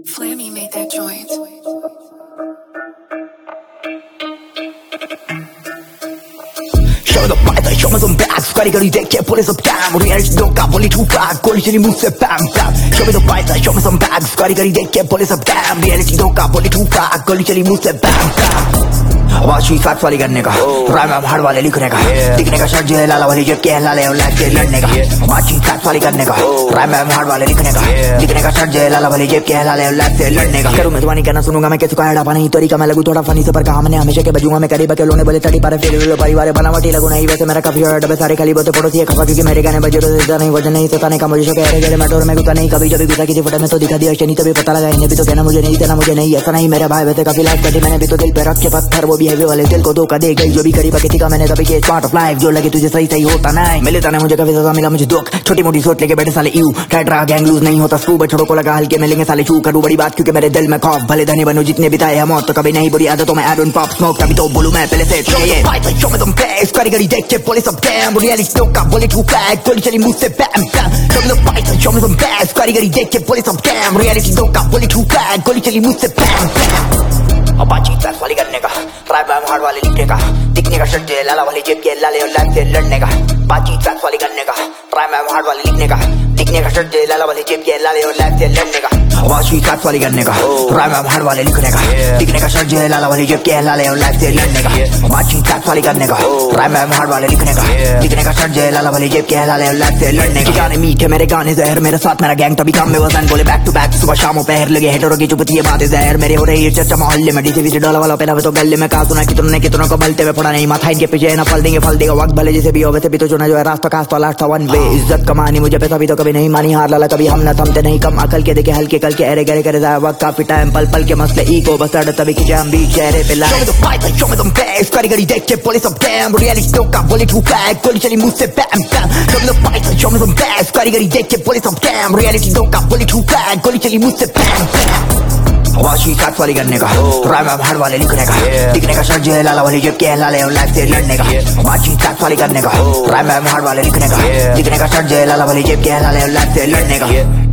Flammy made that joint. Show the fight, show me some bags. Gotta deck, can't pull it up down. Reality don't got bully too fast. Call it move set bam bam. Show me the fight, show me some bags. Gotta deck, can't pull it up down. Reality don't got bully too fast. Call it move set bam bam. आवाज हुई साथ वाली करने का, राय में hard वाले लिखने का, दिखने का शर्ट जो है लाला वाली जेब के लाले और लाइफ से लड़ने का। आवाज हुई साथ वाली करने का, राय में हार्ड वाले लिखने का, दिखने का शर्ट जो है लाला वाली जेब के लाले और लाइफ से लड़ने का। करूँ मैं तुम्हारी कहना सुनूंगा मैं कैसे काड़ा पानी तरीका मैं लगू थोड़ा फनी से पर कहा मैंने हमेशा के बजूंगा मैं करीब के लोने बोले तड़ी पर फिर परिवार बनावटी लगू नहीं वैसे मेरा काफी और डबे सारे खाली बोते पड़ोसी है खफा क्योंकि मेरे गाने बजे तो ज्यादा नहीं वजन नहीं सताने का मुझे कह रहे मेट्रो में गुस्सा नहीं कभी जब गुस्सा की फोटो में तो दिखा दिया शनि तभी पता लगा इन्हें भी तो कहना मुझे नहीं देना मुझे नहीं ऐसा नहीं मेरा भाई वैसे काफी लाइफ कटी मैंने भी तो दिल पे रख के पत्थर वो भी है वाले दिल को धोखा दे गई जो भी करीब किसी का मैंने तभी के पार्ट ऑफ लाइफ जो लगे तुझे सही सही होता नहीं मिलता ना मुझे कभी ज्यादा मिला मुझे दुख छोटी मोटी सोच लेके बैठे साले यू टाइट रहा गैंग लूज नहीं होता स्कूब छोड़ो को लगा हल्के मिलेंगे साले छू करूँ बड़ी बात क्योंकि मेरे दिल में खौफ भले धनी बनूं जितने बिताए हैं मौत तो कभी नहीं बुरी आदतों में एडन पॉप स्मोक तभी तो बोलूं मैं पहले से show me some bags कारीगरी देख के पुलिस अब damn reality don't got bullet too fast गोली चली मुझसे बैम बैम show me some bags कारीगरी देख के पुलिस अब damn reality don't got bullet too fast गोली चली मुझसे बैम बैम अब बातचीत साथ वाली करने का, राय में हार्ड वाले लिखने का, दिखने का शर्ट लाला वाली जेब के लाले और लाइफ से लड़ने का। बातचीत साथ वाली करने का, राय में हार्ड वाले लिखने का, दिखने का शर्ट लाला वाली जेब के लाले और लाइफ से लड़ने का। आवाज हुई साथ वाली करने का, राय में हार्ड वाले लिखने का, दिखने का शर्ट लाला वाली जेब के लाले और लाइफ से लड़ने का। बातचीत साथ वाली करने का, राय में हार्ड वाले लिखने का, दिखने का शर्ट लाला वाली जेब के लाले और लाइफ से लड़ने का। गाने मीठे मेरे गाने जहर मेरे साथ मेरा गैंग तभी काम में वजन बोले बैक टू बैक सुबह शामों पहर लगे हेटरों की चुपती है बातें जहर मेरे हो रही है चर्चा मोहल्ले में डीजे वीजे डॉलर वाला पहला तो गले में कहा सुना कितनों को बलते हुए पड़ा नहीं माथा इनके पीछे ना फल देगा वक्त भले जैसे भी हो वैसे भी तो चुना जो है रास्ता कास्ता लास्ट था वन वे इज्जत कमानी मुझे पैसा भी तो कभी नहीं मानी हार लाला कभी हम ना थमते नहीं कम अकल के देखे हल्के कल के अरे गरे करे जाए वक्त काफी टाइम पल पल के मसले ईगो बस अड़ तभी की जाम बीच चेहरे पे लाए show me some bags कारीगरी देख के पुलिस अब damn reality don't got bullet too fast गोली चली मुझसे बैम बैम show me some bags कारीगरी देख के पुलिस अब damn reality don't got bullet too fast गोली चली मुझसे बैम बैम आवाज हुई साथ वाली करने का, राय में हार्ड वाले लिखने का, दिखने का शर्ट जो है लाला वाली जेब के लाले और लाइफ से लड़ने का। आवाज हुई साथ वाली करने का, राय में हार्ड वाले लिखने का, दिखने का शर्ट जो है लाला वाली जेब के लाले और लाइफ से लड़ने का।